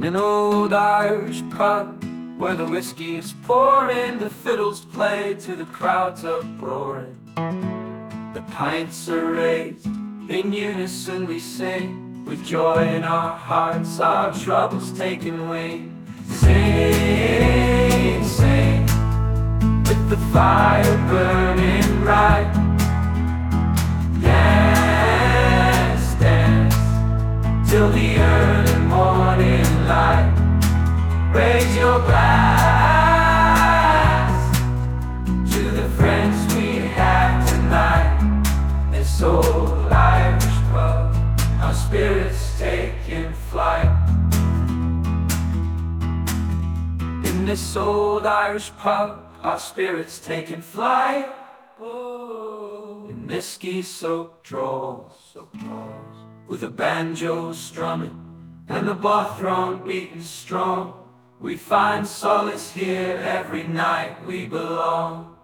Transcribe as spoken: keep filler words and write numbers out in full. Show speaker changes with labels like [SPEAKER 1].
[SPEAKER 1] In an old Irish pub where the whiskey is pouring, the fiddles play to the crowd's uproaring. The pints are raised, in unison we sing, with joy in our hearts, our troubles taken wing. Sing, sing, with the fire burning bright. Dance, dance, till the early morning light. Raise your glass to the friends we have tonight. This old Irish pub, our spirits taking flight. In this old Irish pub, our spirits taking flight. Oh, in whiskey-soaked drawers, soaked drawers, with a banjo strumming and the Bothrone beating strong, we find solace here every night we belong.